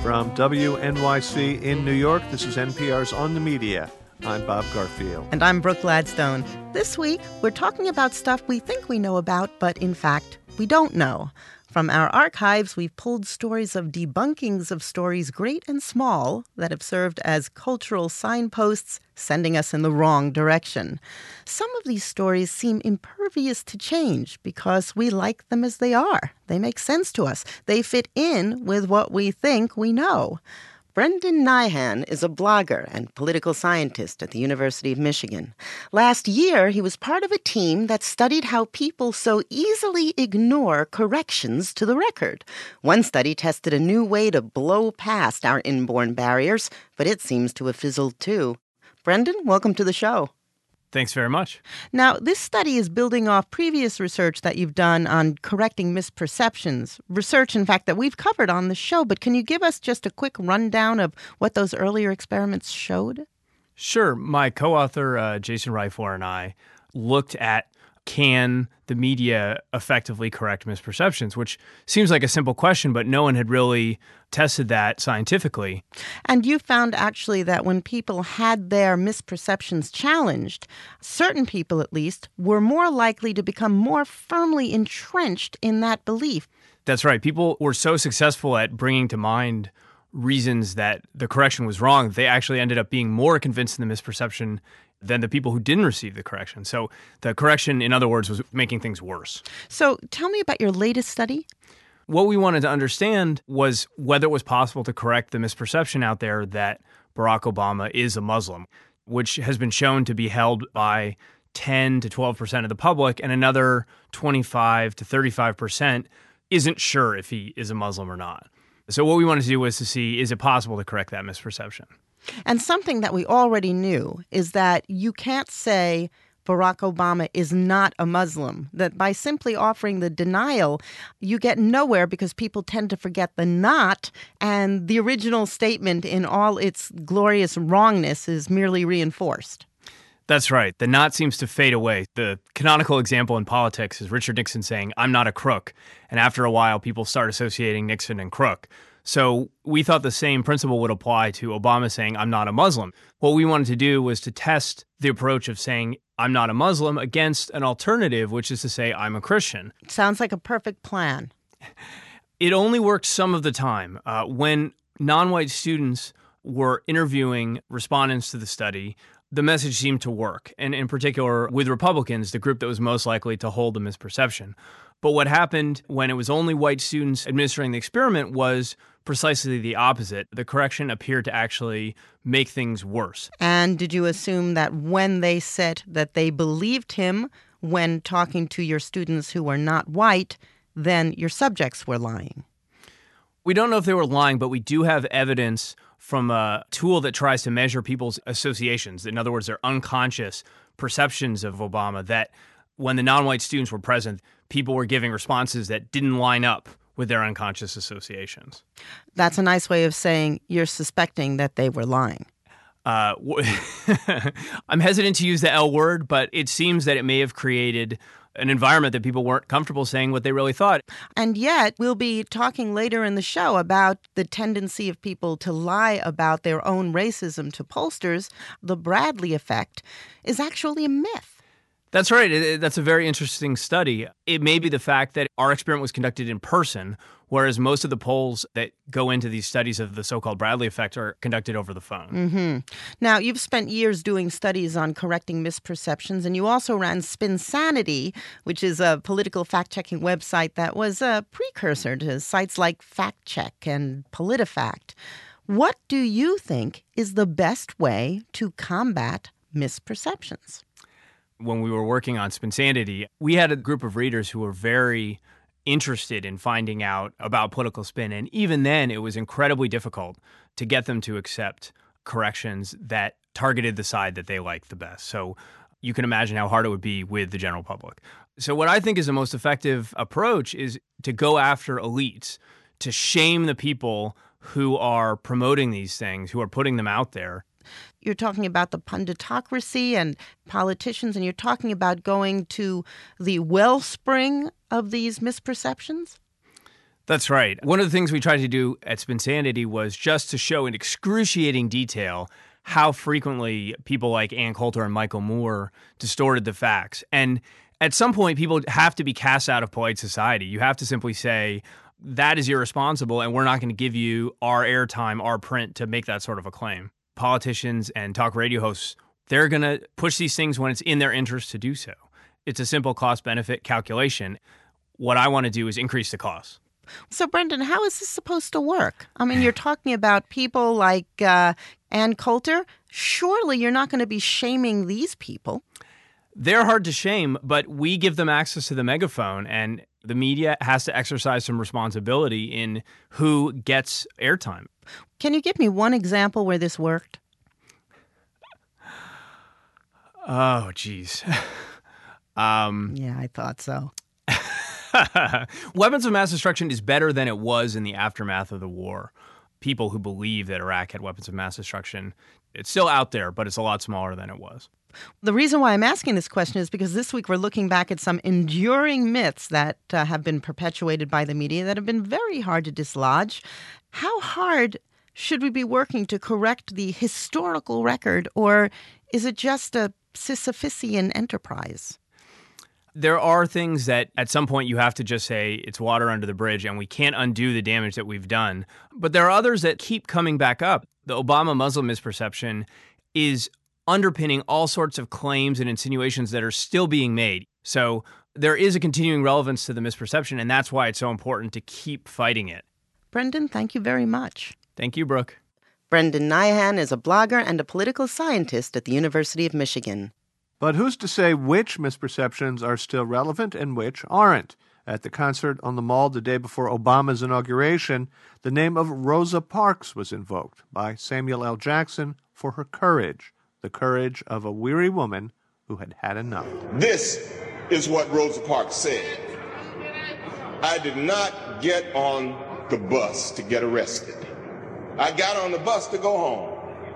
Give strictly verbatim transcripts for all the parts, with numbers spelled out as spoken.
From W N Y C in New York, this is N P R's On the Media. I'm Bob Garfield. And I'm Brooke Gladstone. This week, we're talking about stuff we think we know about, but in fact, we don't know. From our archives, we've pulled stories of debunkings of stories great and small that have served as cultural signposts, sending us in the wrong direction. Some of these stories seem impervious to change because we like them as they are. They make sense to us. They fit in with what we think we know. Brendan Nyhan is a blogger and political scientist at the University of Michigan. Last year, he was part of a team that studied how people so easily ignore corrections to the record. One study tested a new way to blow past our inborn barriers, but it seems to have fizzled too. Brendan, welcome to the show. Thanks very much. Now, this study is building off previous research that you've done on correcting misperceptions. Research, in fact, that we've covered on the show. But can you give us just a quick rundown of what those earlier experiments showed? Sure. My co-author, uh, Jason Reifler, and I looked at can the media effectively correct misperceptions, which seems like a simple question, but no one had really tested that scientifically. And you found actually that when people had their misperceptions challenged, certain people at least were more likely to become more firmly entrenched in that belief. That's right. People were so successful at bringing to mind reasons that the correction was wrong, they actually ended up being more convinced in the misperception than the people who didn't receive the correction. So the correction, in other words, was making things worse. So tell me about your latest study. What we wanted to understand was whether it was possible to correct the misperception out there that Barack Obama is a Muslim, which has been shown to be held by ten to twelve percent of the public, and another twenty-five to thirty-five percent isn't sure if he is a Muslim or not. So what we wanted to do was to see, is it possible to correct that misperception? And something that we already knew is that you can't say Barack Obama is not a Muslim, that by simply offering the denial, you get nowhere because people tend to forget the not, and the original statement in all its glorious wrongness is merely reinforced. That's right. The not seems to fade away. The canonical example in politics is Richard Nixon saying, "I'm not a crook." And after a while, people start associating Nixon and crook. So we thought the same principle would apply to Obama saying, "I'm not a Muslim." What we wanted to do was to test the approach of saying, "I'm not a Muslim" against an alternative, which is to say, "I'm a Christian." Sounds like a perfect plan. It only worked some of the time. Uh, when non-white students were interviewing respondents to the study, the message seemed to work, and in particular with Republicans, the group that was most likely to hold the misperception. But what happened when it was only white students administering the experiment was precisely the opposite. The correction appeared to actually make things worse. And did you assume that when they said that they believed him when talking to your students who were not white, then your subjects were lying? We don't know if they were lying, but we do have evidence from a tool that tries to measure people's associations. In other words, their unconscious perceptions of Obama, that when the non-white students were present, people were giving responses that didn't line up with their unconscious associations. That's a nice way of saying you're suspecting that they were lying. Uh, I'm hesitant to use the L word, but it seems that it may have created an environment that people weren't comfortable saying what they really thought. And yet, we'll be talking later in the show about the tendency of people to lie about their own racism to pollsters. The Bradley effect is actually a myth. That's right. That's a very interesting study. It may be the fact that our experiment was conducted in person, whereas most of the polls that go into these studies of the so-called Bradley effect are conducted over the phone. Mm-hmm. Now, you've spent years doing studies on correcting misperceptions, and you also ran Spinsanity, which is a political fact-checking website that was a precursor to sites like FactCheck and PolitiFact. What do you think is the best way to combat misperceptions? When we were working on Spinsanity, we had a group of readers who were very interested in finding out about political spin. And even then, it was incredibly difficult to get them to accept corrections that targeted the side that they liked the best. So you can imagine how hard it would be with the general public. So what I think is the most effective approach is to go after elites, to shame the people who are promoting these things, who are putting them out there. You're talking about the punditocracy and politicians, and you're talking about going to the wellspring of these misperceptions? That's right. One of the things we tried to do at Spinsanity was just to show in excruciating detail how frequently people like Ann Coulter and Michael Moore distorted the facts. And at some point, people have to be cast out of polite society. You have to simply say, that is irresponsible, and we're not going to give you our airtime, our print to make that sort of a claim. Politicians and talk radio hosts, they're going to push these things when it's in their interest to do so. It's a simple cost-benefit calculation. What I want to do is increase the cost. So, Brendan, how is this supposed to work? I mean, you're talking about people like uh, Ann Coulter. Surely you're not going to be shaming these people. They're hard to shame, but we give them access to the megaphone, and the media has to exercise some responsibility in who gets airtime. Can you give me one example where this worked? Oh, geez. um, yeah, I thought so. Weapons of mass destruction is better than it was in the aftermath of the war. People who believe that Iraq had weapons of mass destruction, it's still out there, but it's a lot smaller than it was. The reason why I'm asking this question is because this week we're looking back at some enduring myths that uh, have been perpetuated by the media that have been very hard to dislodge. How hard should we be working to correct the historical record, or is it just a Sisyphean enterprise? There are things that at some point you have to just say it's water under the bridge and we can't undo the damage that we've done. But there are others that keep coming back up. The Obama Muslim misperception is underpinning all sorts of claims and insinuations that are still being made. So there is a continuing relevance to the misperception, and that's why it's so important to keep fighting it. Brendan, thank you very much. Thank you, Brooke. Brendan Nyhan is a blogger and a political scientist at the University of Michigan. But who's to say which misperceptions are still relevant and which aren't? At the concert on the Mall the day before Obama's inauguration, the name of Rosa Parks was invoked by Samuel L. Jackson for her courage, the courage of a weary woman who had had enough. This is what Rosa Parks said. I did not get on the bus to get arrested. I got on the bus to go home.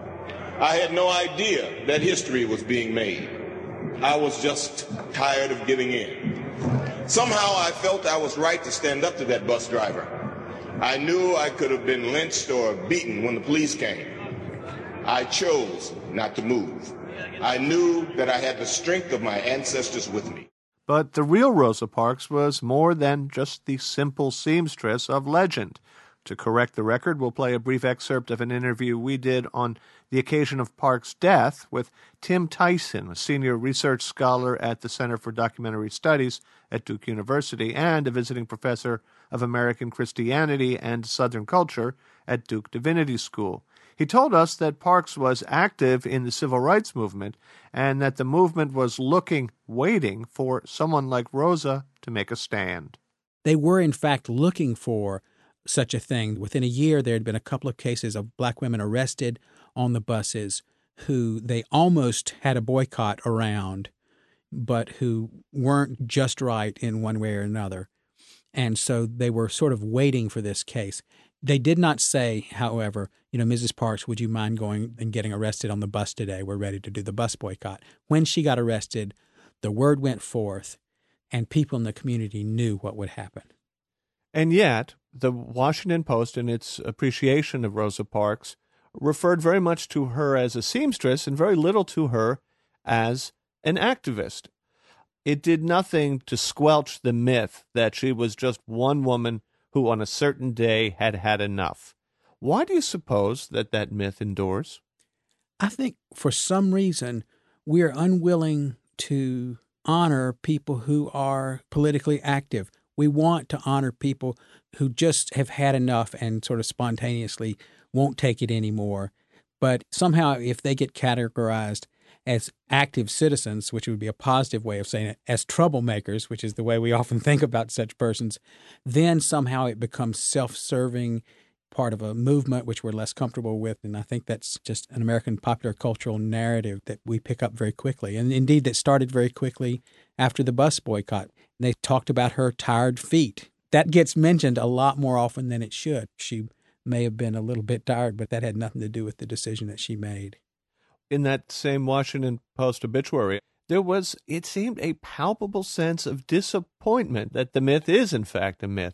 I had no idea that history was being made. I was just tired of giving in. Somehow I felt I was right to stand up to that bus driver. I knew I could have been lynched or beaten when the police came. I chose not to move. I knew that I had the strength of my ancestors with me. But the real Rosa Parks was more than just the simple seamstress of legend. To correct the record, we'll play a brief excerpt of an interview we did on the occasion of Parks' death with Tim Tyson, a senior research scholar at the Center for Documentary Studies at Duke University and a visiting professor of American Christianity and Southern Culture at Duke Divinity School. He told us that Parks was active in the civil rights movement and that the movement was looking, waiting for someone like Rosa to make a stand. They were, in fact, looking for such a thing. Within a year, there had been a couple of cases of black women arrested on the buses who they almost had a boycott around, but who weren't just right in one way or another. And so they were sort of waiting for this case. They did not say, however, you know, Missus Parks, would you mind going and getting arrested on the bus today? We're ready to do the bus boycott. When she got arrested, the word went forth, and people in the community knew what would happen. And yet, the Washington Post, in its appreciation of Rosa Parks, referred very much to her as a seamstress and very little to her as an activist. It did nothing to squelch the myth that she was just one woman who on a certain day had had enough. Why do you suppose that that myth endures? I think for some reason we're unwilling to honor people who are politically active. We want to honor people who just have had enough and sort of spontaneously won't take it anymore. But somehow if they get categorized as active citizens, which would be a positive way of saying it, as troublemakers, which is the way we often think about such persons, then somehow it becomes self-serving, part of a movement which we're less comfortable with. And I think that's just an American popular cultural narrative that we pick up very quickly. And indeed, that started very quickly after the bus boycott. They talked about her tired feet. That gets mentioned a lot more often than it should. She may have been a little bit tired, but that had nothing to do with the decision that she made. In that same Washington Post obituary, there was, it seemed, a palpable sense of disappointment that the myth is, in fact, a myth.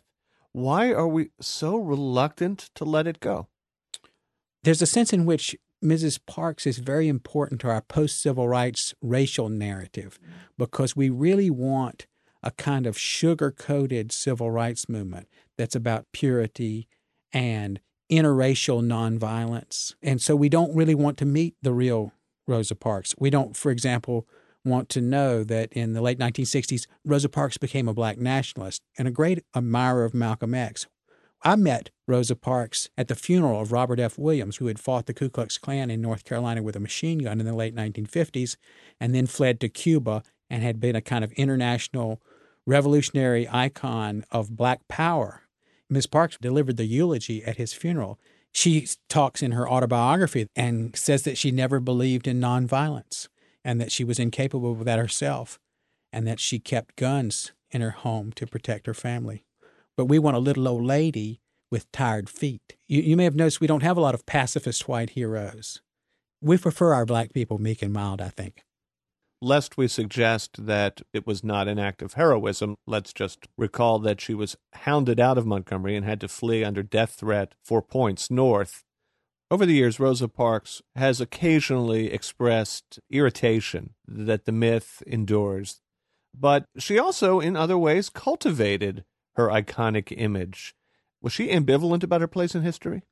Why are we so reluctant to let it go? There's a sense in which Missus Parks is very important to our post-civil rights racial narrative because we really want a kind of sugar-coated civil rights movement that's about purity and interracial nonviolence. And so we don't really want to meet the real Rosa Parks. We don't, for example, want to know that in the late nineteen sixties, Rosa Parks became a black nationalist and a great admirer of Malcolm X. I met Rosa Parks at the funeral of Robert F. Williams, who had fought the Ku Klux Klan in North Carolina with a machine gun in the late nineteen fifties and then fled to Cuba and had been a kind of international revolutionary icon of black power. Miz Parks delivered the eulogy at his funeral. She talks in her autobiography and says that she never believed in nonviolence and that she was incapable of that herself and that she kept guns in her home to protect her family. But we want a little old lady with tired feet. You, you may have noticed we don't have a lot of pacifist white heroes. We prefer our black people meek and mild, I think. Lest we suggest that it was not an act of heroism, let's just recall that she was hounded out of Montgomery and had to flee under death threat four points north. Over the years, Rosa Parks has occasionally expressed irritation that the myth endures, but she also, in other ways, cultivated her iconic image. Was she ambivalent about her place in history?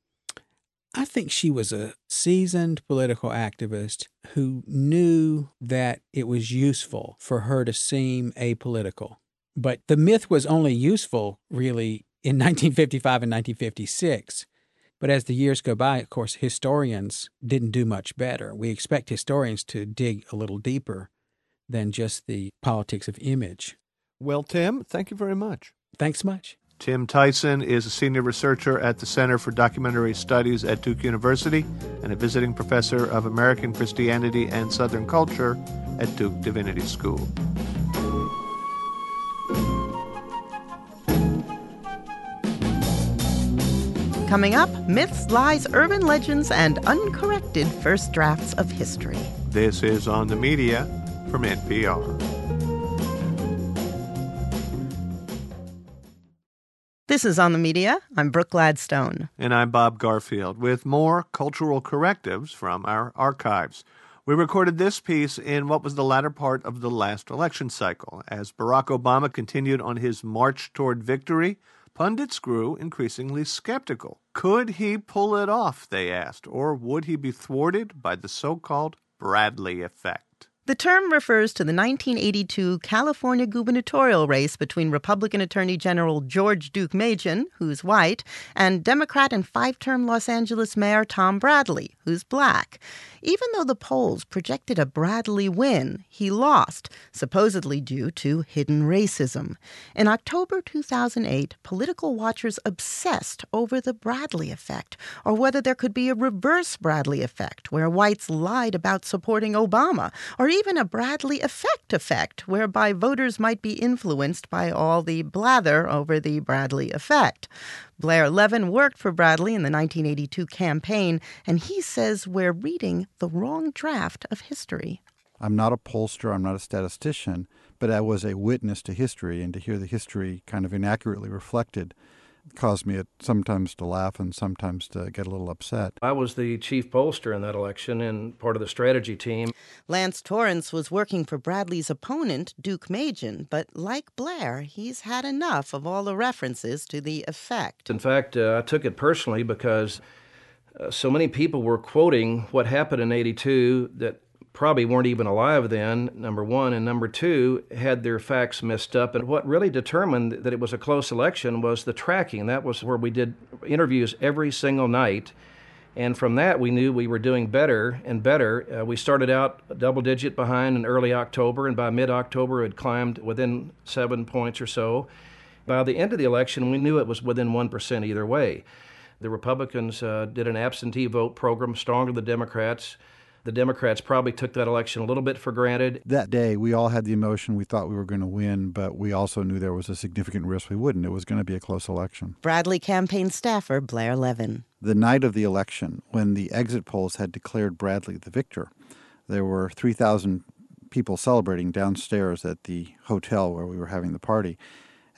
I think she was a seasoned political activist who knew that it was useful for her to seem apolitical. But the myth was only useful, really, in nineteen fifty-five and nineteen fifty-six. But as the years go by, of course, historians didn't do much better. We expect historians to dig a little deeper than just the politics of image. Well, Tim, thank you very much. Thanks much. Tim Tyson is a senior researcher at the Center for Documentary Studies at Duke University and a visiting professor of American Christianity and Southern Culture at Duke Divinity School. Coming up, myths, lies, urban legends, and uncorrected first drafts of history. This is On the Media from N P R. This is On the Media. I'm Brooke Gladstone. And I'm Bob Garfield with more cultural correctives from our archives. We recorded this piece in what was the latter part of the last election cycle. As Barack Obama continued on his march toward victory, pundits grew increasingly skeptical. Could he pull it off, they asked, or would he be thwarted by the so-called Bradley effect? The term refers to the nineteen eighty-two California gubernatorial race between Republican Attorney General George Deukmejian, who's white, and Democrat and five-term Los Angeles Mayor Tom Bradley, who's black. Even though the polls projected a Bradley win, he lost, supposedly due to hidden racism. In October two thousand eight, political watchers obsessed over the Bradley effect, or whether there could be a reverse Bradley effect, where whites lied about supporting Obama, or even a Bradley effect effect, whereby voters might be influenced by all the blather over the Bradley effect. Blair Levin worked for Bradley in the nineteen eighty-two campaign, and he says we're reading the wrong draft of history. I'm not a pollster, I'm not a statistician, but I was a witness to history, and to hear the history kind of inaccurately reflected caused me sometimes to laugh and sometimes to get a little upset. I was the chief pollster in that election and part of the strategy team. Lance Torrance was working for Bradley's opponent, Deukmejian, but like Blair, he's had enough of all the references to the effect. In fact, uh, I took it personally because uh, so many people were quoting what happened in eighty-two that probably weren't even alive then, number one, and number two, had their facts messed up. And what really determined that it was a close election was the tracking. That was where we did interviews every single night. And from that, we knew we were doing better and better. Uh, we started out a double-digit behind in early October, and by mid-October, it climbed within seven points or so. By the end of the election, we knew it was within one percent either way. The Republicans uh, did an absentee vote program stronger than the Democrats. The Democrats probably took that election a little bit for granted. That day, we all had the emotion we thought we were going to win, but we also knew there was a significant risk we wouldn't. It was going to be a close election. Bradley campaign staffer Blair Levin. The night of the election, when the exit polls had declared Bradley the victor, there were three thousand people celebrating downstairs at the hotel where we were having the party.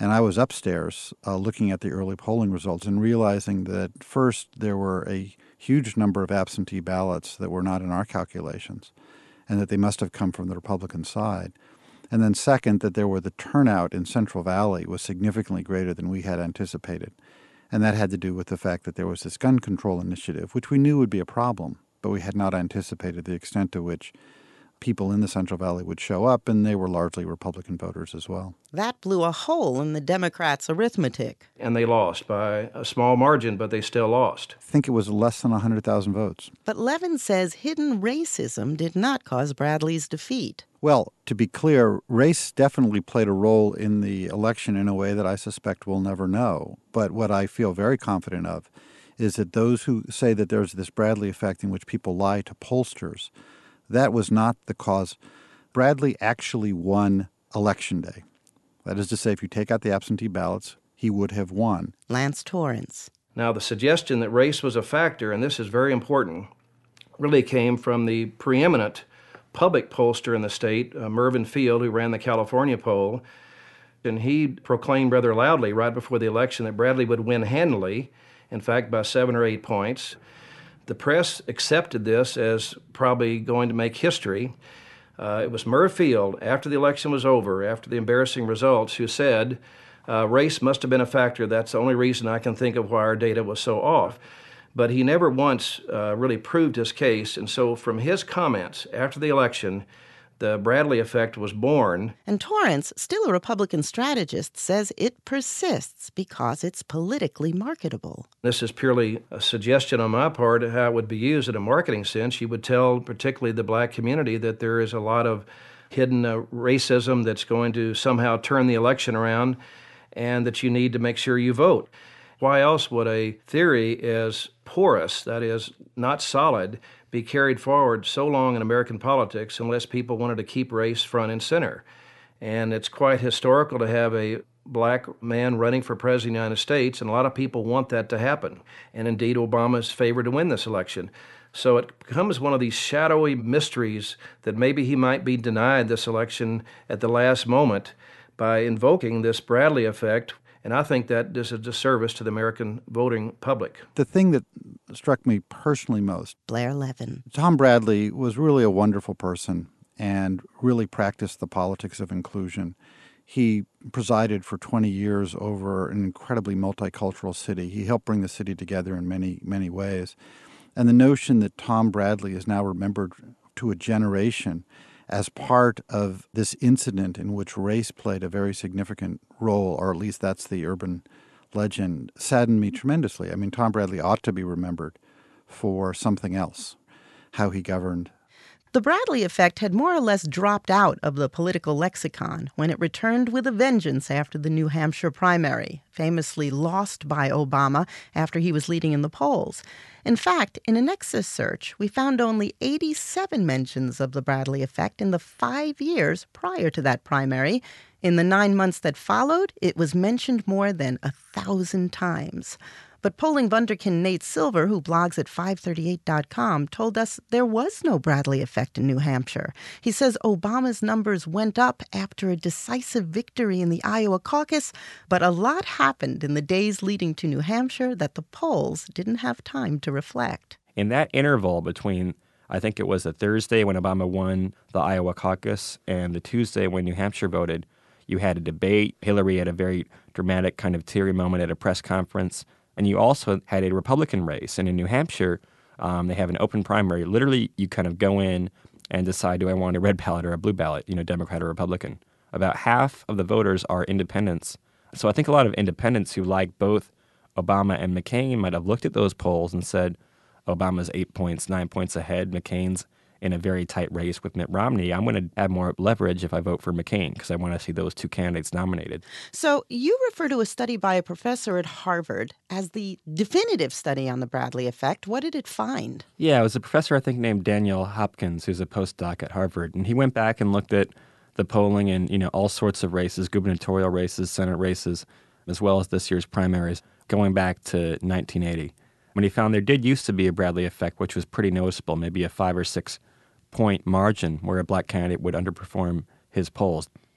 And I was upstairs uh, looking at the early polling results and realizing that first there were a huge number of absentee ballots that were not in our calculations and that they must have come from the Republican side. And then second, that there were the turnout in Central Valley was significantly greater than we had anticipated. And that had to do with the fact that there was this gun control initiative, which we knew would be a problem, but we had not anticipated the extent to which people in the Central Valley would show up, and they were largely Republican voters as well. That blew a hole in the Democrats' arithmetic. And they lost by a small margin, but they still lost. I think it was less than one hundred thousand votes. But Levin says hidden racism did not cause Bradley's defeat. Well, to be clear, race definitely played a role in the election in a way that I suspect we'll never know. But what I feel very confident of is that those who say that there's this Bradley effect in which people lie to pollsters, that was not the cause. Bradley actually won Election Day. That is to say, if you take out the absentee ballots, he would have won. Lance Torrance. Now, the suggestion that race was a factor, and this is very important, really came from the preeminent public pollster in the state, uh, Mervyn Field, who ran the California poll. And he proclaimed rather loudly right before the election that Bradley would win handily, in fact, by seven or eight points. The press accepted this as probably going to make history. Uh, it was Merv Field, after the election was over, after the embarrassing results, who said, uh, race must have been a factor. That's the only reason I can think of why our data was so off. But he never once uh, really proved his case. And so from his comments after the election, the Bradley effect was born. And Torrance, still a Republican strategist, says it persists because it's politically marketable. This is purely a suggestion on my part of how it would be used in a marketing sense. You would tell particularly the black community that there is a lot of hidden uh, racism that's going to somehow turn the election around and that you need to make sure you vote. Why else would a theory as porous, that is, not solid, be carried forward so long in American politics unless people wanted to keep race front and center? And it's quite historical to have a black man running for president of the United States, and a lot of people want that to happen. And indeed, Obama is favored to win this election. So it becomes one of these shadowy mysteries that maybe he might be denied this election at the last moment by invoking this Bradley effect. And I think that is a disservice to the American voting public. The thing that struck me personally most, Blair Levin. Tom Bradley was really a wonderful person and really practiced the politics of inclusion. He presided for twenty years over an incredibly multicultural city. He helped bring the city together in many, many ways. And the notion that Tom Bradley is now remembered to a generation as part of this incident in which race played a very significant role, or at least that's the urban legend, saddened me tremendously. I mean, Tom Bradley ought to be remembered for something else, how he governed. The Bradley effect had more or less dropped out of the political lexicon when it returned with a vengeance after the New Hampshire primary, famously lost by Obama after he was leading in the polls. In fact, in a Nexus search, we found only eighty-seven mentions of the Bradley effect in the five years prior to that primary. In the nine months that followed, it was mentioned more than a thousand times. But polling wunderkind Nate Silver, who blogs at five thirty-eight dot com, told us there was no Bradley effect in New Hampshire. He says Obama's numbers went up after a decisive victory in the Iowa caucus, but a lot happened in the days leading to New Hampshire that the polls didn't have time to reflect. In that interval between, I think it was the Thursday when Obama won the Iowa caucus and the Tuesday when New Hampshire voted, you had a debate. Hillary had a very dramatic kind of teary moment at a press conference. And you also had a Republican race. And in New Hampshire, um, they have an open primary. Literally, you kind of go in and decide, do I want a red ballot or a blue ballot, you know, Democrat or Republican. About half of the voters are independents. So I think a lot of independents who like both Obama and McCain might have looked at those polls and said, Obama's eight points, nine points ahead. McCain's in a very tight race with Mitt Romney. I'm going to have more leverage if I vote for McCain because I want to see those two candidates nominated. So you refer to a study by a professor at Harvard as the definitive study on the Bradley effect. What did it find? Yeah, it was a professor, I think, named Daniel Hopkins, who's a postdoc at Harvard. And he went back and looked at the polling in, you know, all sorts of races, gubernatorial races, Senate races, as well as this year's primaries, going back to nineteen eighty. When he found there did used to be a Bradley effect, which was pretty noticeable, maybe a five or six point margin where a black candidate would underperform his polls.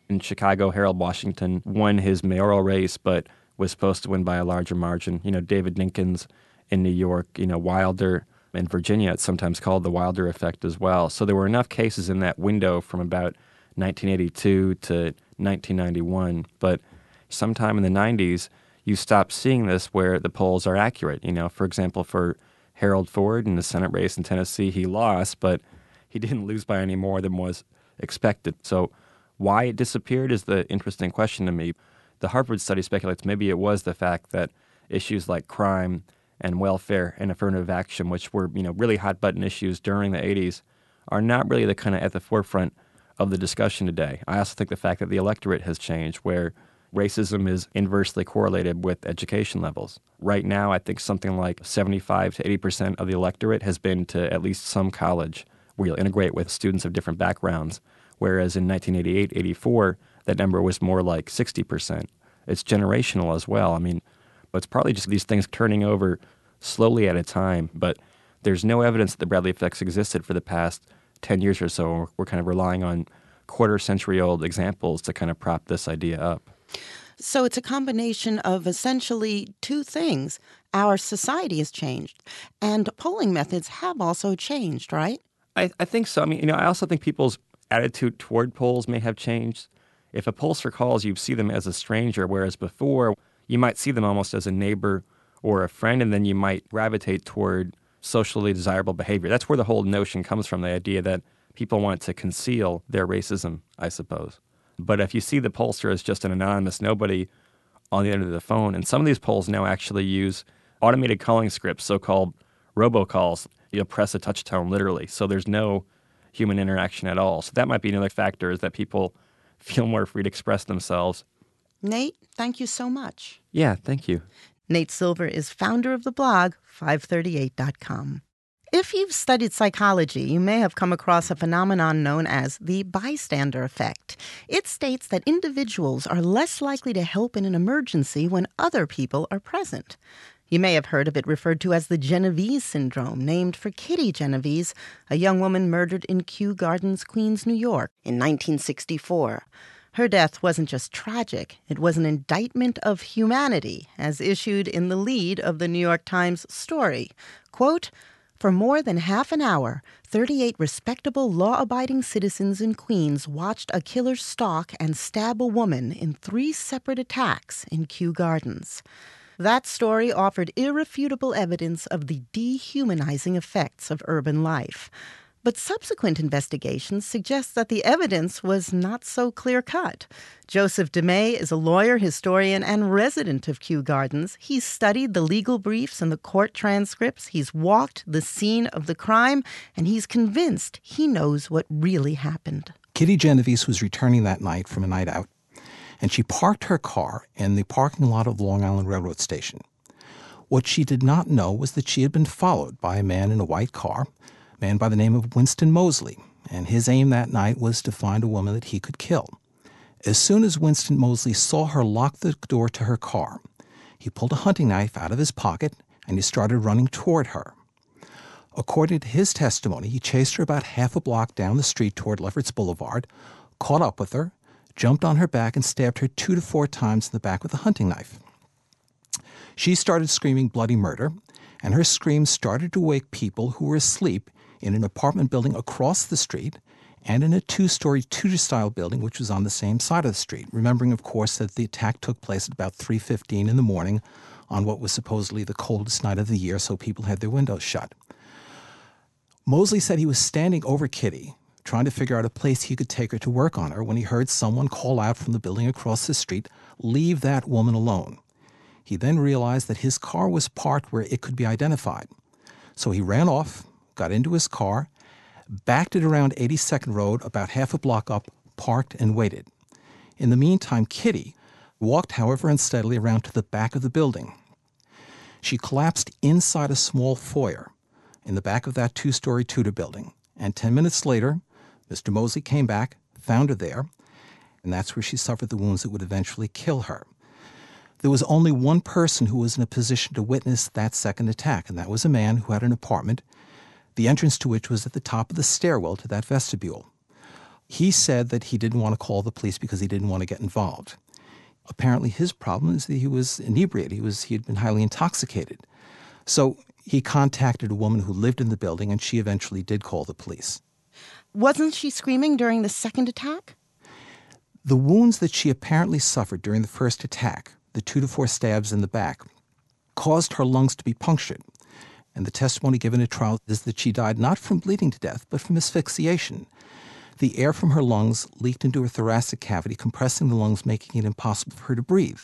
In Chicago, Harold Washington won his mayoral race, but was supposed to win by a larger margin. You know, David Dinkins in New York, you know, Wilder in Virginia, it's sometimes called the Wilder effect as well. So there were enough cases in that window from about nineteen eighty-two to nineteen ninety-one. But sometime in the nineties, you stop seeing this where the polls are accurate. You know, for example, for Harold Ford in the Senate race in Tennessee, he lost, but he didn't lose by any more than was expected. So why it disappeared is the interesting question to me. The Harvard study speculates maybe it was the fact that issues like crime and welfare and affirmative action, which were, you know, really hot-button issues during the eighties, are not really the kind of at the forefront of the discussion today. I also think the fact that the electorate has changed, where racism is inversely correlated with education levels. Right now, I think something like seventy-five to eighty percent of the electorate has been to at least some college where you'll integrate with students of different backgrounds, whereas in nineteen eighty-eight, eighty-four, that number was more like sixty percent. It's generational as well. I mean, but it's partly just these things turning over slowly at a time, but there's no evidence that the Bradley effects existed for the past ten years or so. We're kind of relying on quarter-century-old examples to kind of prop this idea up. So it's a combination of essentially two things. Our society has changed, and polling methods have also changed, right? I, I think so. I mean, you know, I also think people's attitude toward polls may have changed. If a pollster calls, you see them as a stranger, whereas before you might see them almost as a neighbor or a friend, and then you might gravitate toward socially desirable behavior. That's where the whole notion comes from, the idea that people want to conceal their racism, I suppose. But if you see the pollster as just an anonymous nobody on the end of the phone, and some of these polls now actually use automated calling scripts, so-called robocalls. You'll press a touch tone literally, so there's no human interaction at all. So that might be another factor, is that people feel more free to express themselves. Nate, thank you so much. Yeah, thank you. Nate Silver is founder of the blog five thirty-eight dot com. If you've studied psychology, you may have come across a phenomenon known as the bystander effect. It states that individuals are less likely to help in an emergency when other people are present. You may have heard of it referred to as the Genovese syndrome, named for Kitty Genovese, a young woman murdered in Kew Gardens, Queens, New York, in nineteen sixty-four. Her death wasn't just tragic, it was an indictment of humanity, as issued in the lead of the New York Times story. Quote, "For more than half an hour, thirty-eight respectable, law-abiding citizens in Queens watched a killer stalk and stab a woman in three separate attacks in Kew Gardens." That story offered irrefutable evidence of the dehumanizing effects of urban life. But subsequent investigations suggest that the evidence was not so clear-cut. Joseph DeMay is a lawyer, historian, and resident of Kew Gardens. He's studied the legal briefs and the court transcripts. He's walked the scene of the crime, and he's convinced he knows what really happened. Kitty Genovese was returning that night from a night out, and she parked her car in the parking lot of Long Island Railroad Station. What she did not know was that she had been followed by a man in a white car, a man by the name of Winston Moseley, and his aim that night was to find a woman that he could kill. As soon as Winston Moseley saw her lock the door to her car, he pulled a hunting knife out of his pocket and he started running toward her. According to his testimony, he chased her about half a block down the street toward Lefferts Boulevard, caught up with her, jumped on her back, and stabbed her two to four times in the back with a hunting knife. She started screaming bloody murder, and her screams started to wake people who were asleep in an apartment building across the street and in a two-story Tudor-style building which was on the same side of the street, remembering, of course, that the attack took place at about three fifteen in the morning on what was supposedly the coldest night of the year, so people had their windows shut. Moseley said he was standing over Kitty, trying to figure out a place he could take her to work on her, when he heard someone call out from the building across the street, "Leave that woman alone." He then realized that his car was parked where it could be identified. So he ran off, got into his car, backed it around eighty-second Road, about half a block up, parked and waited. In the meantime, Kitty walked, however unsteadily, around to the back of the building. She collapsed inside a small foyer in the back of that two-story Tudor building, and ten minutes later, Mister Moseley came back, found her there, and that's where she suffered the wounds that would eventually kill her. There was only one person who was in a position to witness that second attack, and that was a man who had an apartment, the entrance to which was at the top of the stairwell to that vestibule. He said that he didn't want to call the police because he didn't want to get involved. Apparently his problem is that he was inebriated. He was he had been highly intoxicated. So he contacted a woman who lived in the building, and she eventually did call the police. Wasn't she screaming during the second attack? The wounds that she apparently suffered during the first attack, the two to four stabs in the back, caused her lungs to be punctured. And the testimony given at trial is that she died not from bleeding to death, but from asphyxiation. The air from her lungs leaked into her thoracic cavity, compressing the lungs, making it impossible for her to breathe.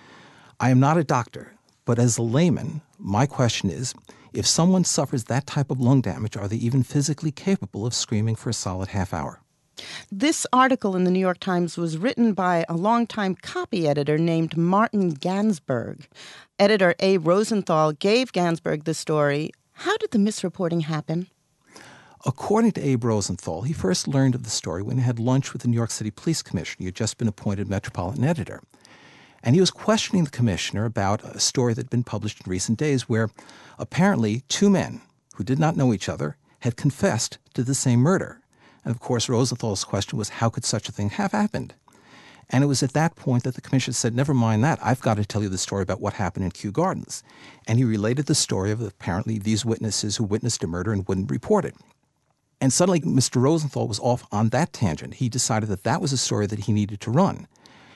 I am not a doctor, but as a layman, my question is, if someone suffers that type of lung damage, are they even physically capable of screaming for a solid half hour? This article in the New York Times was written by a longtime copy editor named Martin Gansberg. Editor A. Rosenthal gave Gansberg the story. How did the misreporting happen? According to Abe Rosenthal, he first learned of the story when he had lunch with the New York City Police Commissioner. He had just been appointed Metropolitan Editor. And he was questioning the commissioner about a story that had been published in recent days where apparently two men who did not know each other had confessed to the same murder. And of course, Rosenthal's question was, how could such a thing have happened? And it was at that point that the commissioner said, never mind that, I've got to tell you the story about what happened in Kew Gardens. And he related the story of apparently these witnesses who witnessed a murder and wouldn't report it. And suddenly Mister Rosenthal was off on that tangent. He decided that that was a story that he needed to run.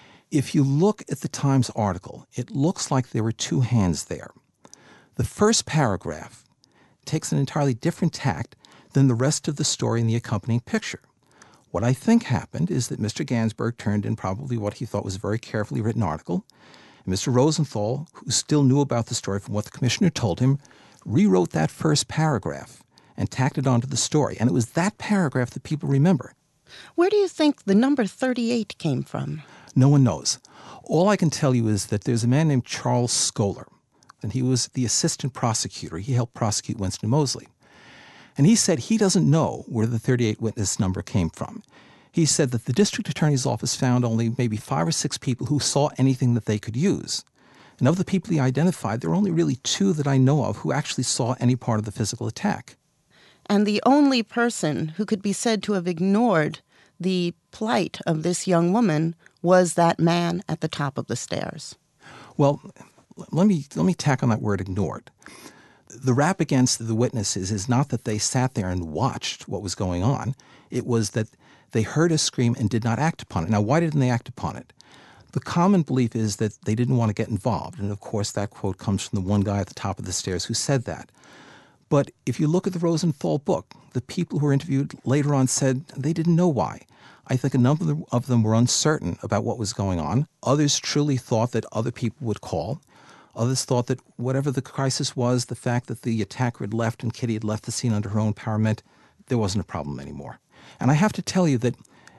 If you look at the Times article, it looks like there were two hands there. The first paragraph takes an entirely different tact than the rest of the story in the accompanying picture. What I think happened is that Mister Gansberg turned in probably what he thought was a very carefully written article, and Mister Rosenthal, who still knew about the story from what the commissioner told him, rewrote that first paragraph and tacked it onto the story. And it was that paragraph that people remember. Where do you think the number thirty-eight came from? No one knows. All I can tell you is that there's a man named Charles Scholar, and he was the assistant prosecutor. He helped prosecute Winston Moseley. And he said he doesn't know where the thirty-eight witness number came from. He said that the district attorney's office found only maybe five or six people who saw anything that they could use. And of the people he identified, there were only really two that I know of who actually saw any part of the physical attack. And the only person who could be said to have ignored the plight of this young woman was that man at the top of the stairs. Well, let me let me tack on that word ignored. The rap against the witnesses is not that they sat there and watched what was going on. It was that they heard a scream and did not act upon it. Now, why didn't they act upon it? The common belief is that they didn't want to get involved. And of course, that quote comes from the one guy at the top of the stairs who said that. But if you look at the Rosenthal book, the people who were interviewed later on said they didn't know why. I think a number of them were uncertain about what was going on. Others truly thought that other people would call. Others thought that whatever the crisis was, the fact that the attacker had left and Kitty had left the scene under her own power meant there wasn't a problem anymore. And I have to tell you that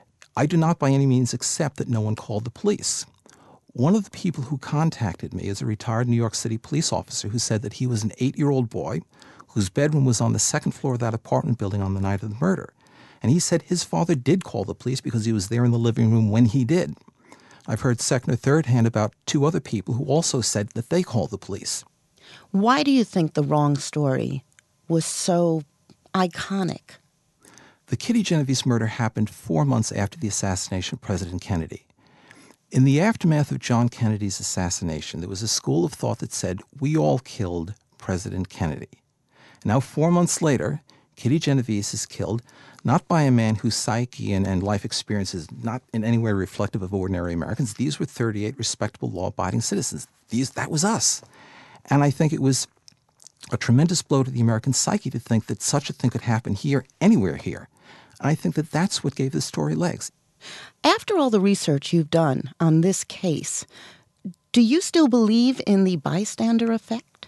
I do not by any means accept that no one called the police. One of the people who contacted me is a retired New York City police officer who said that he was an eight-year-old boy whose bedroom was on the second floor of that apartment building on the night of the murder. And he said his father did call the police because he was there in the living room when he did. I've heard second or third hand about two other people who also said that they called the police. Why do you think the wrong story was so iconic? The Kitty Genovese murder happened four months after the assassination of President Kennedy. In the aftermath of John Kennedy's assassination, there was a school of thought that said, we all killed President Kennedy. Now, four months later, Kitty Genovese is killed not by a man whose psyche and, and life experience is not in any way reflective of ordinary Americans. These were thirty-eight respectable, law-abiding citizens. These, that was us. And I think it was a tremendous blow to the American psyche to think that such a thing could happen here, anywhere here. And I think that that's what gave this story legs. After all the research you've done on this case, do you still believe in the bystander effect?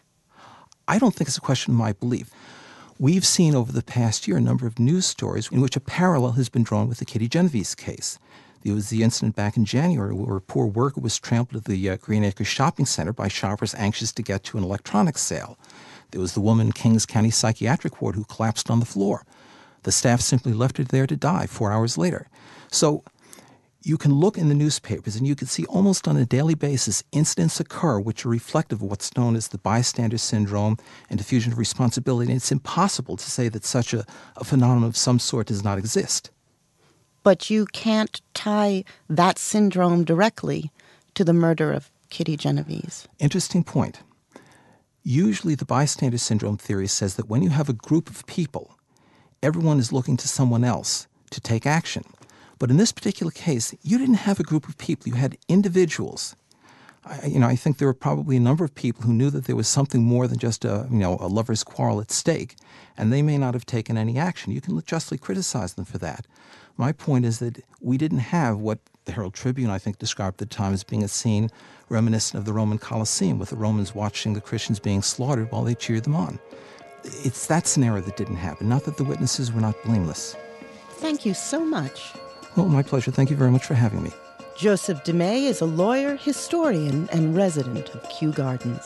I don't think it's a question of my belief. We've seen over the past year a number of news stories in which a parallel has been drawn with the Kitty Genovese case. There was the incident back in January where a poor worker was trampled at the uh, Green Acres Shopping Center by shoppers anxious to get to an electronics sale. There was the woman in Kings County Psychiatric Ward who collapsed on the floor. The staff simply left her there to die four hours later. So you can look in the newspapers and you can see almost on a daily basis incidents occur which are reflective of what's known as the bystander syndrome and diffusion of responsibility. And it's impossible to say that such a, a phenomenon of some sort does not exist. but you can't tie that syndrome directly to the murder of Kitty Genovese. Interesting point. Usually the bystander syndrome theory says that when you have a group of people, everyone is looking to someone else to take action. But in this particular case, you didn't have a group of people. You had individuals. I, you know, I think there were probably a number of people who knew that there was something more than just a, you know, a lover's quarrel at stake, and they may not have taken any action. You can justly criticize them for that. My point is that we didn't have what the Herald Tribune, I think, described at the time as being a scene reminiscent of the Roman Colosseum, with the Romans watching the Christians being slaughtered while they cheered them on. It's that scenario that didn't happen, not that the witnesses were not blameless. Thank you so much. Well, my pleasure. Thank you very much for having me. Joseph DeMay is a lawyer, historian, and resident of Kew Gardens.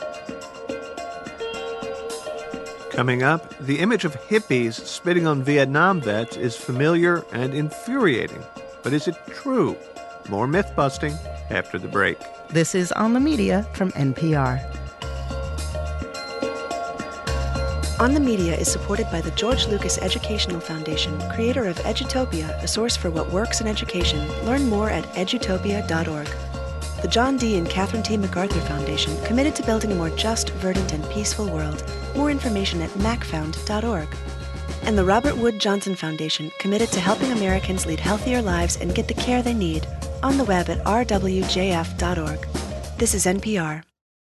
Coming up, the image of hippies spitting on Vietnam vets is familiar and infuriating. But is it true? More myth-busting after the break. This is On the Media from N P R. On the Media is supported by the George Lucas Educational Foundation, creator of Edutopia, a source for what works in education. Learn more at edutopia dot org. The John D. and Catherine T. MacArthur Foundation, committed to building a more just, verdant, and peaceful world. More information at mac found dot org. And the Robert Wood Johnson Foundation, committed to helping Americans lead healthier lives and get the care they need. On the web at r w j f dot org. This is N P R.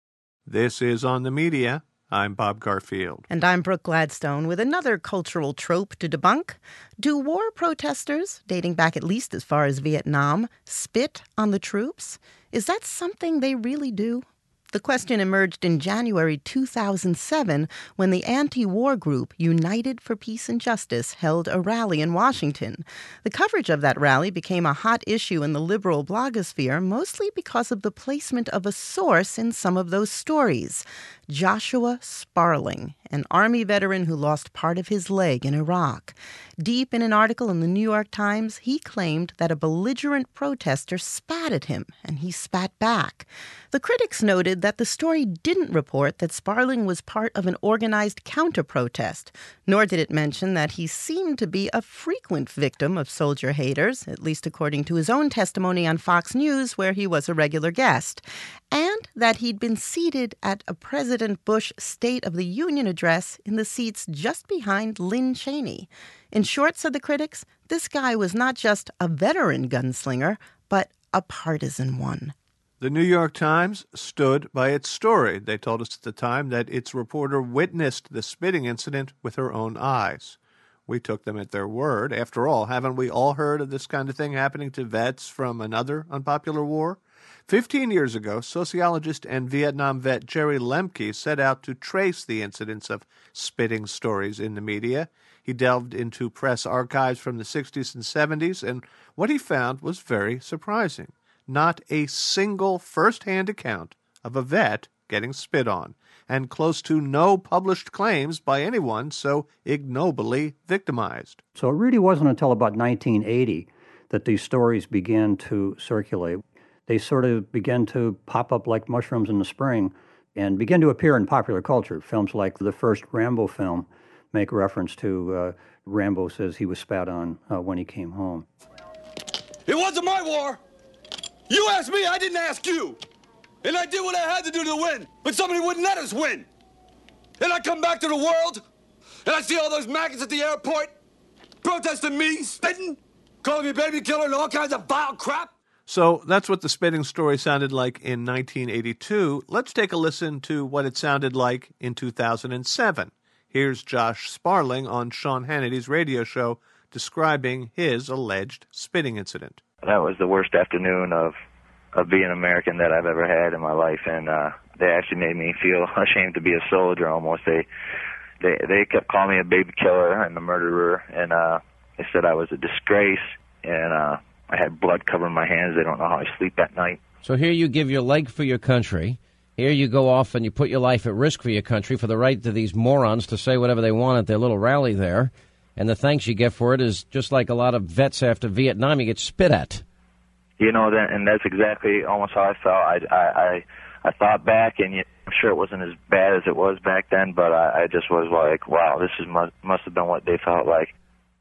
This is On the Media. I'm Bob Garfield. And I'm Brooke Gladstone with another cultural trope to debunk. Do war protesters, dating back at least as far as Vietnam, spit on the troops? Is that something they really do? The question emerged in January two thousand seven when the anti-war group United for Peace and Justice held a rally in Washington. The coverage of that rally became a hot issue in the liberal blogosphere, mostly because of the placement of a source in some of those stories. Joshua Sparling, an Army veteran who lost part of his leg in Iraq. Deep in an article in the New York Times, he claimed that a belligerent protester spat at him, and he spat back. The critics noted that the story didn't report that Sparling was part of an organized counter-protest, nor did it mention that he seemed to be a frequent victim of soldier haters, at least according to his own testimony on Fox News, where he was a regular guest, and that he'd been seated at a President Bush State of the Union address in the seats just behind Lynn Cheney. In short, said the critics, this guy was not just a veteran gunslinger, but a partisan one. The New York Times stood by its story. They told us at the time that its reporter witnessed the spitting incident with her own eyes. We took them at their word. After all, haven't we all heard of this kind of thing happening to vets from another unpopular war? Fifteen years ago, sociologist and Vietnam vet Jerry Lemke set out to trace the incidents of spitting stories in the media. He delved into press archives from the sixties and seventies, and what he found was very surprising. Not a single first-hand account of a vet getting spit on, and close to no published claims by anyone so ignobly victimized. So it really wasn't until about nineteen eighty that these stories began to circulate. They sort of began to pop up like mushrooms in the spring and begin to appear in popular culture. Films like the first Rambo film make reference to uh, Rambo says he was spat on uh, when he came home. It wasn't my war. You asked me, I didn't ask you. And I did what I had to do to win, but somebody wouldn't let us win. And I come back to the world, and I see all those maggots at the airport protesting me, spitting, calling me baby killer and all kinds of vile crap. So that's what the spitting story sounded like in nineteen eighty-two. Let's take a listen to what it sounded like in two thousand seven. Here's Josh Sparling on Sean Hannity's radio show describing his alleged spitting incident. That was the worst afternoon of of being American that I've ever had in my life, and uh, they actually made me feel ashamed to be a soldier almost. They they they kept calling me a baby killer and a murderer, and uh, they said I was a disgrace, and uh, I had blood covering my hands. They don't know how I sleep at night. So here you give your leg for your country. Here you go off and you put your life at risk for your country for the right to these morons to say whatever they want at their little rally there. And the thanks you get for it is just like a lot of vets after Vietnam, you get spit at. You know, that, and that's exactly almost how I felt. I, I, I, I thought back, and you, I'm sure it wasn't as bad as it was back then, but I, I just was like, wow, this is must, must have been what they felt like.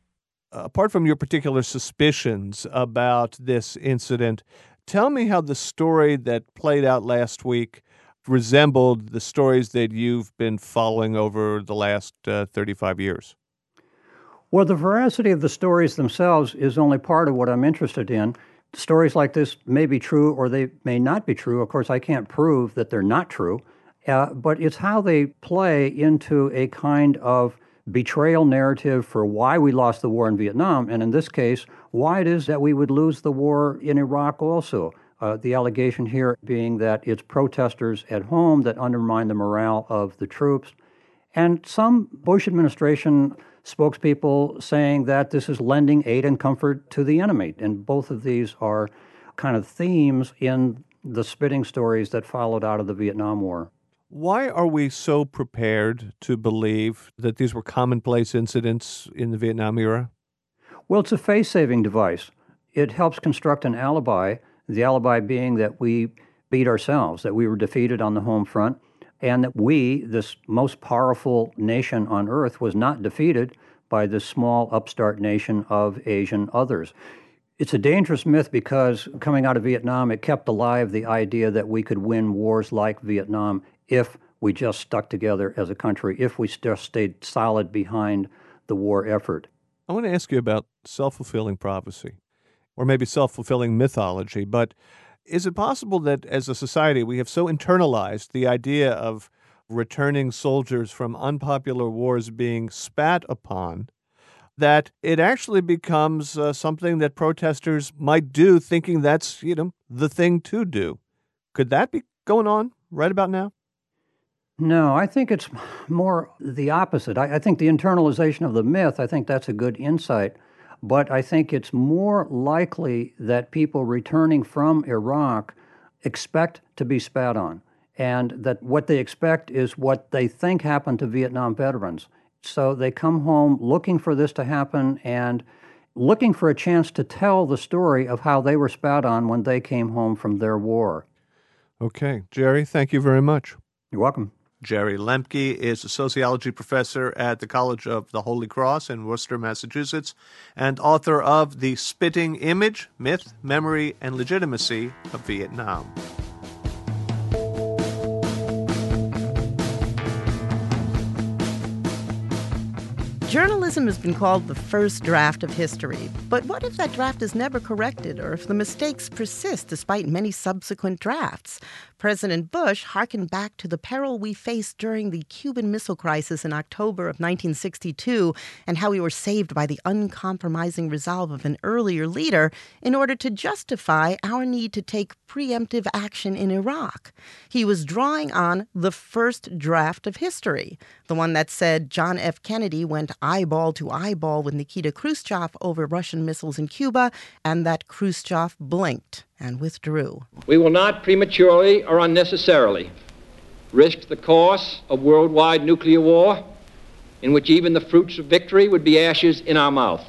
apart from your particular suspicions about this incident, tell me how the story that played out last week resembled the stories that you've been following over the last uh, thirty-five years. Well, the veracity of the stories themselves is only part of what I'm interested in. Stories like this may be true or they may not be true. Of course, I can't prove that they're not true, uh, but it's how they play into a kind of betrayal narrative for why we lost the war in Vietnam, and in this case, why it is that we would lose the war in Iraq also. Uh, the allegation here being that it's protesters at home that undermine the morale of the troops. And some Bush administration spokespeople saying that this is lending aid and comfort to the enemy. And both of these are kind of themes in the spitting stories that followed out of the Vietnam War. Why are we so prepared to believe that these were commonplace incidents in the Vietnam era? Well, it's a face-saving device. It helps construct an alibi, the alibi being that we beat ourselves, that we were defeated on the home front, and that we, this most powerful nation on earth, was not defeated by this small upstart nation of Asian others. It's a dangerous myth because coming out of Vietnam, it kept alive the idea that we could win wars like Vietnam if we just stuck together as a country, if we just stayed solid behind the war effort. I want to ask you about self-fulfilling prophecy, or maybe self-fulfilling mythology, but is it possible that as a society we have so internalized the idea of returning soldiers from unpopular wars being spat upon that it actually becomes uh, something that protesters might do, thinking that's, you know, the thing to do? Could that be going on right about now? No, I think it's more the opposite. I, I think the internalization of the myth, I think that's a good insight. But I think it's more likely that people returning from Iraq expect to be spat on, and that what they expect is what they think happened to Vietnam veterans. So they come home looking for this to happen and looking for a chance to tell the story of how they were spat on when they came home from their war. Okay. Jerry, thank you very much. You're welcome. Jerry Lemke is a sociology professor at the College of the Holy Cross in Worcester, Massachusetts, and author of The Spitting Image, Myth, Memory, and Legitimacy of Vietnam. Journalism has been called the first draft of history. But what if that draft is never corrected, or if the mistakes persist despite many subsequent drafts? President Bush harkened back to the peril we faced during the Cuban Missile Crisis in October of nineteen sixty-two and how we were saved by the uncompromising resolve of an earlier leader in order to justify our need to take preemptive action in Iraq. He was drawing on the first draft of history, the one that said John F. Kennedy went eyeball to eyeball with Nikita Khrushchev over Russian missiles in Cuba, and that Khrushchev blinked and withdrew. We will not prematurely or unnecessarily risk the course of worldwide nuclear war, in which even the fruits of victory would be ashes in our mouth.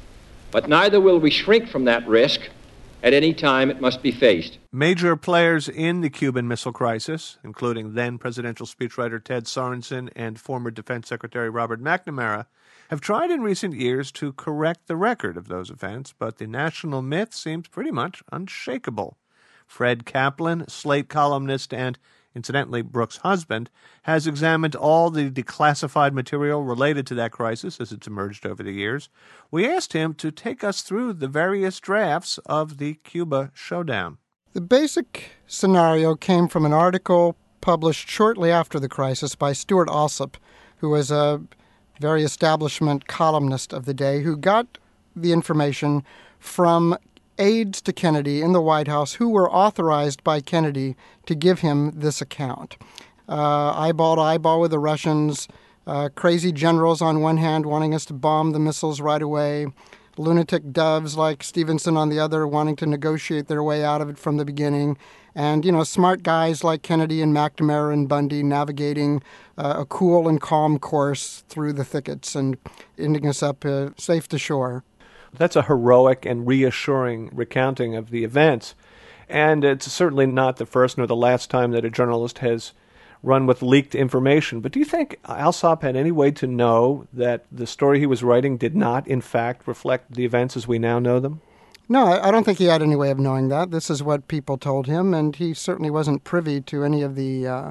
But neither will we shrink from that risk at any time it must be faced. Major players in the Cuban Missile Crisis, including then presidential speechwriter Ted Sorensen and former Defense Secretary Robert McNamara, have tried in recent years to correct the record of those events, but the national myth seems pretty much unshakable. Fred Kaplan, Slate columnist and, incidentally, Brooks' husband, has examined all the declassified material related to that crisis as it's emerged over the years. We asked him to take us through the various drafts of the Cuba showdown. The basic scenario came from an article published shortly after the crisis by Stuart Alsop, who was a very establishment columnist of the day, who got the information from aides to Kennedy in the White House who were authorized by Kennedy to give him this account. Uh, eyeball to eyeball with the Russians, uh, crazy generals on one hand wanting us to bomb the missiles right away, lunatic doves like Stevenson on the other wanting to negotiate their way out of it from the beginning, and, you know, smart guys like Kennedy and McNamara and Bundy navigating uh, a cool and calm course through the thickets and ending us up uh, safe to shore. That's a heroic and reassuring recounting of the events, and it's certainly not the first nor the last time that a journalist has run with leaked information. But do you think Alsop had any way to know that the story he was writing did not, in fact, reflect the events as we now know them? No, I don't think he had any way of knowing that. This is what people told him, and he certainly wasn't privy to any of the uh,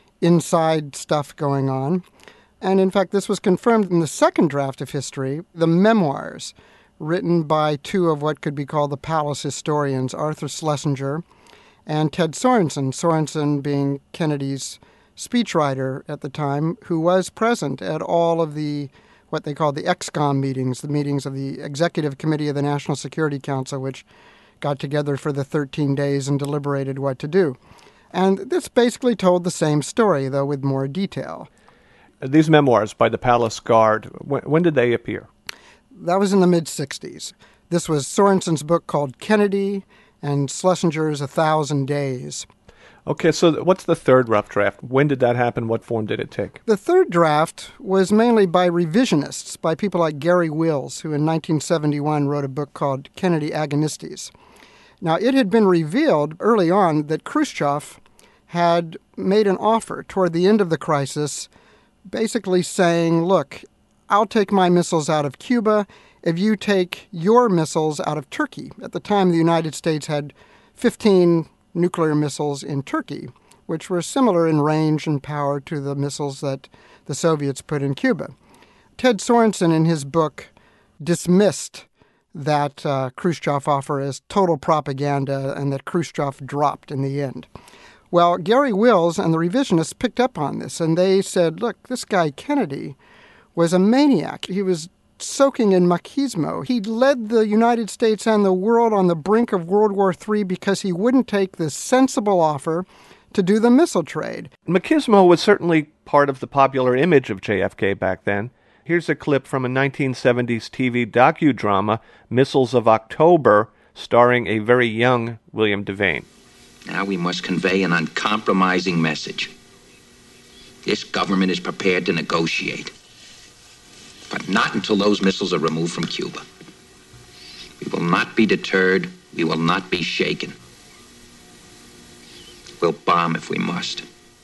inside stuff going on. And in fact, this was confirmed in the second draft of history, the memoirs written by two of what could be called the palace historians, Arthur Schlesinger and Ted Sorensen, Sorensen being Kennedy's speechwriter at the time, who was present at all of the, what they called the ExComm meetings, the meetings of the Executive Committee of the National Security Council, which got together for the thirteen days and deliberated what to do. And this basically told the same story, though with more detail. These memoirs by the Palace Guard, when, when did they appear? That was in the mid-sixties. This was Sorensen's book called Kennedy and Schlesinger's A Thousand Days. Okay, so what's the third rough draft? When did that happen? What form did it take? The third draft was mainly by revisionists, by people like Gary Wills, who in nineteen seventy-one wrote a book called Kennedy Agonistes. Now, it had been revealed early on that Khrushchev had made an offer toward the end of the crisis, basically saying, look, I'll take my missiles out of Cuba if you take your missiles out of Turkey. At the time, the United States had fifteen nuclear missiles in Turkey, which were similar in range and power to the missiles that the Soviets put in Cuba. Ted Sorensen, in his book, dismissed that uh, Khrushchev offer as total propaganda and that Khrushchev dropped in the end. Well, Gary Wills and the revisionists picked up on this, and they said, look, this guy Kennedy was a maniac. He was soaking in machismo. He led the United States and the world on the brink of World War Three because he wouldn't take this sensible offer to do the missile trade. Machismo was certainly part of the popular image of J F K back then. Here's a clip from a nineteen seventies T V docudrama, Missiles of October, starring a very young William Devane. Now we must convey an uncompromising message. This government is prepared to negotiate, but not until those missiles are removed from Cuba. We will not be deterred. We will not be shaken. We'll bomb if we must.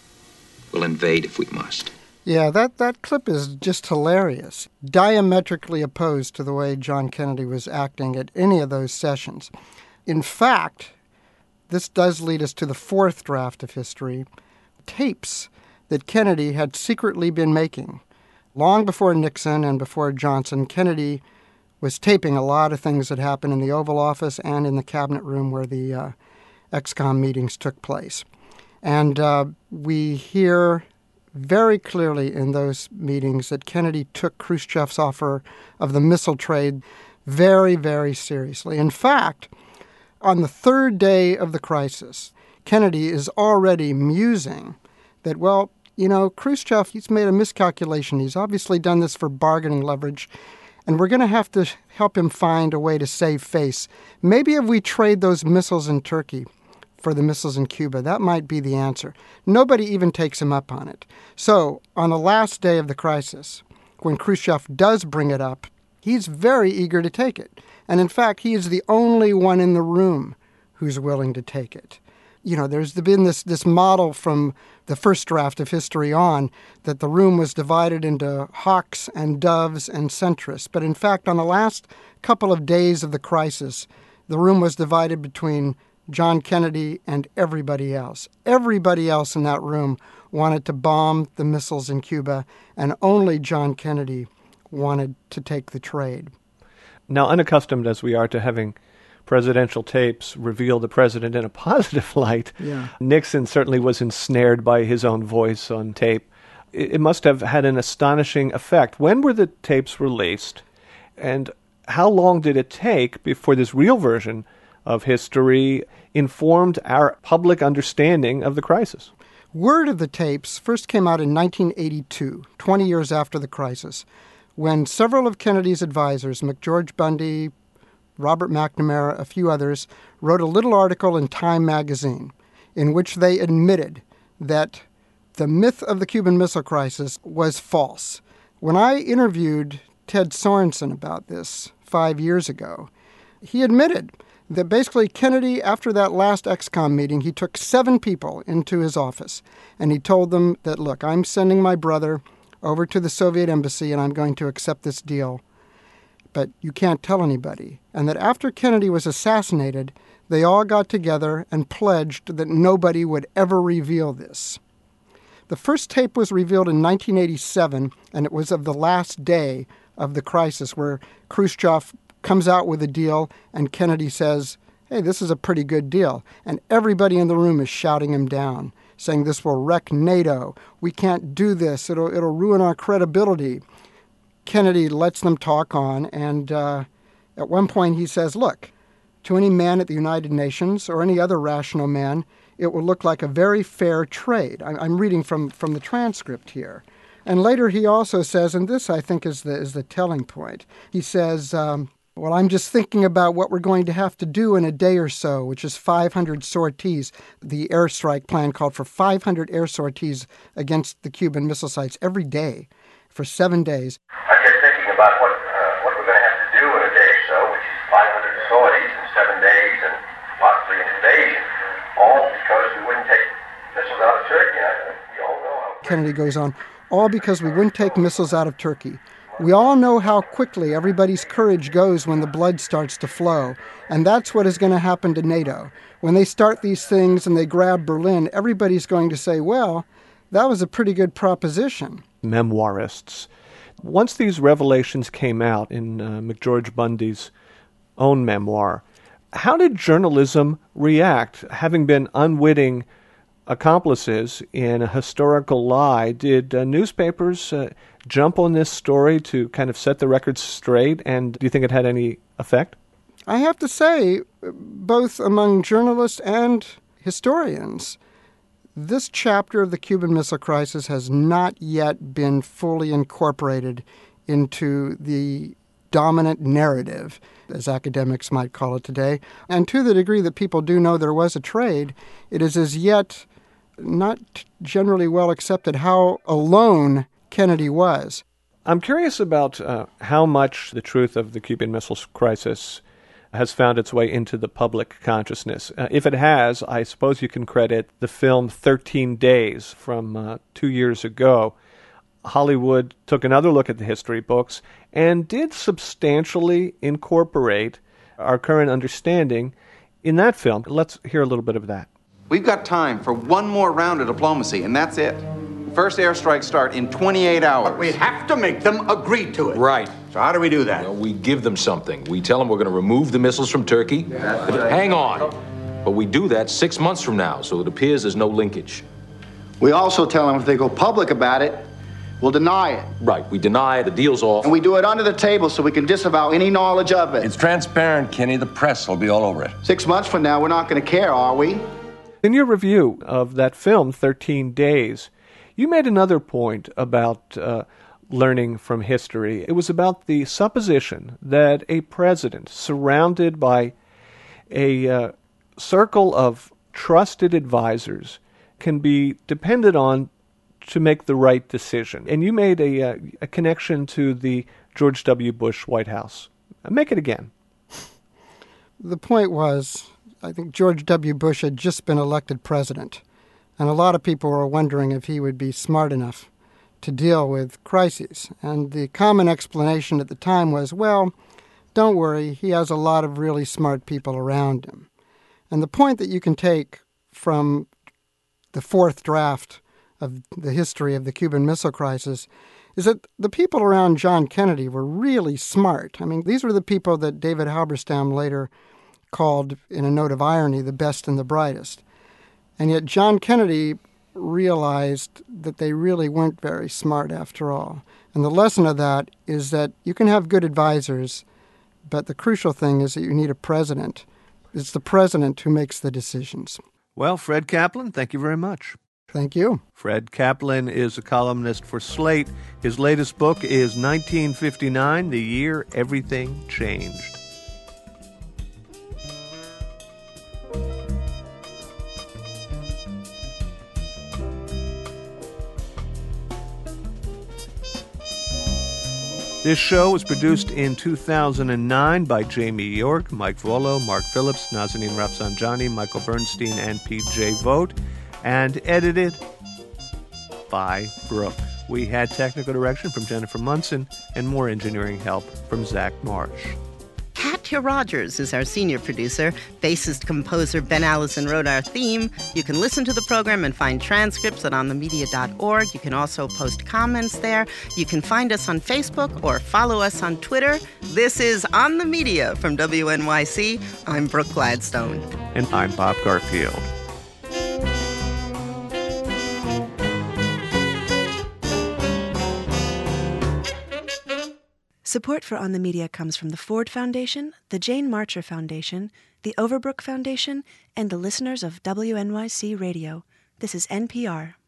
We'll invade if we must. Yeah, that, that clip is just hilarious, diametrically opposed to the way John Kennedy was acting at any of those sessions. In fact, this does lead us to the fourth draft of history, tapes that Kennedy had secretly been making. Long before Nixon and before Johnson, Kennedy was taping a lot of things that happened in the Oval Office and in the cabinet room where the uh, ExComm meetings took place. And uh, we hear very clearly in those meetings that Kennedy took Khrushchev's offer of the missile trade very, very seriously. In fact, on the third day of the crisis, Kennedy is already musing that, well, you know, Khrushchev, he's made a miscalculation. He's obviously done this for bargaining leverage, and we're going to have to help him find a way to save face. Maybe if we trade those missiles in Turkey for the missiles in Cuba, that might be the answer. Nobody even takes him up on it. So, on the last day of the crisis, when Khrushchev does bring it up, he's very eager to take it. And in fact, he is the only one in the room who's willing to take it. You know, there's been this, this model from the first draft of history on that the room was divided into hawks and doves and centrists. But in fact, on the last couple of days of the crisis, the room was divided between John Kennedy and everybody else. Everybody else in that room wanted to bomb the missiles in Cuba, and only John Kennedy wanted to take the trade. Now, unaccustomed as we are to having presidential tapes reveal the president in a positive light, yeah. Nixon certainly was ensnared by his own voice on tape. It must have had an astonishing effect. When were the tapes released, and how long did it take before this real version of history informed our public understanding of the crisis? Word of the tapes first came out in nineteen eighty-two, twenty years after the crisis, when several of Kennedy's advisors, McGeorge Bundy, Robert McNamara, a few others, wrote a little article in Time magazine in which they admitted that the myth of the Cuban Missile Crisis was false. When I interviewed Ted Sorensen about this five years ago, he admitted that basically Kennedy, after that last X COM meeting, he took seven people into his office, and he told them that, look, I'm sending my brother over to the Soviet embassy, and I'm going to accept this deal, but you can't tell anybody. And that after Kennedy was assassinated, they all got together and pledged that nobody would ever reveal this. The first tape was revealed in nineteen eighty-seven, and it was of the last day of the crisis, where Khrushchev comes out with a deal, and Kennedy says, hey, this is a pretty good deal. And everybody in the room is shouting him down, saying this will wreck NATO. We can't do this. It'll, it'll ruin our credibility. Kennedy lets them talk on, and uh, at one point he says, look, to any man at the United Nations or any other rational man, it will look like a very fair trade. I'm reading from, from the transcript here. And later he also says, and this I think is the, is the telling point, he says, um, well, I'm just thinking about what we're going to have to do in a day or so, which is five hundred sorties. The airstrike plan called for five hundred air sorties against the Cuban missile sites every day for seven days. I'm just thinking about what, uh, what we're going to have to do in a day or so, which is five hundred sorties in seven days and possibly an invasion, all because we wouldn't take missiles out of Turkey. I think we all know how. Kennedy goes on, all because we wouldn't take missiles out of Turkey. We all know how quickly everybody's courage goes when the blood starts to flow, and that's what is going to happen to NATO. When they start these things and they grab Berlin, everybody's going to say, well, that was a pretty good proposition. Memoirists. Once these revelations came out in uh, McGeorge Bundy's own memoir, how did journalism react? Having been unwitting accomplices in a historical lie, did uh, newspapers uh, jump on this story to kind of set the record straight, and do you think it had any effect? I have to say, both among journalists and historians, this chapter of the Cuban Missile Crisis has not yet been fully incorporated into the dominant narrative, as academics might call it today. And to the degree that people do know there was a trade, it is as yet not generally well accepted how alone Kennedy was. I'm curious about uh, how much the truth of the Cuban Missile Crisis has found its way into the public consciousness. Uh, if it has, I suppose you can credit the film thirteen days from uh, two years ago. Hollywood took another look at the history books and did substantially incorporate our current understanding in that film. Let's hear a little bit of that. We've got time for one more round of diplomacy, and that's it. First airstrikes start in twenty-eight hours. But we have to make them agree to it. Right. So how do we do that? Well, we give them something. We tell them we're going to remove the missiles from Turkey. But hang on. But we do that six months from now, so it appears there's no linkage. We also tell them if they go public about it, we'll deny it. Right. We deny it. The deal's off. And we do it under the table so we can disavow any knowledge of it. It's transparent, Kenny. The press will be all over it. Six months from now, we're not going to care, are we? In your review of that film, thirteen days, you made another point about uh, learning from history. It was about the supposition that a president surrounded by a uh, circle of trusted advisors can be depended on to make the right decision. And you made a, uh, a connection to the George W. Bush White House. Make it again. The point was, I think George W. Bush had just been elected president, and a lot of people were wondering if he would be smart enough to deal with crises. And the common explanation at the time was, well, don't worry, he has a lot of really smart people around him. And the point that you can take from the fourth draft of the history of the Cuban Missile Crisis is that the people around John Kennedy were really smart. I mean, these were the people that David Halberstam later called, in a note of irony, the best and the brightest. And yet John Kennedy realized that they really weren't very smart after all. And the lesson of that is that you can have good advisors, but the crucial thing is that you need a president. It's the president who makes the decisions. Well, Fred Kaplan, thank you very much. Thank you. Fred Kaplan is a columnist for Slate. His latest book is nineteen fifty-nine, The Year Everything Changed. This show was produced in two thousand nine by Jamie York, Mike Volo, Mark Phillips, Nazanin Rafsanjani, Michael Bernstein, and P J Vogt, and edited by Brooke. We had technical direction from Jennifer Munson and more engineering help from Zach Marsh. Katya Rogers is our senior producer. Bassist composer Ben Allison wrote our theme. You can listen to the program and find transcripts at on the media dot org. You can also post comments there. You can find us on Facebook or follow us on Twitter. This is On the Media from W N Y C. I'm Brooke Gladstone. And I'm Bob Garfield. Support for On the Media comes from the Ford Foundation, the Jane Marcher Foundation, the Overbrook Foundation, and the listeners of W N Y C Radio. This is N P R.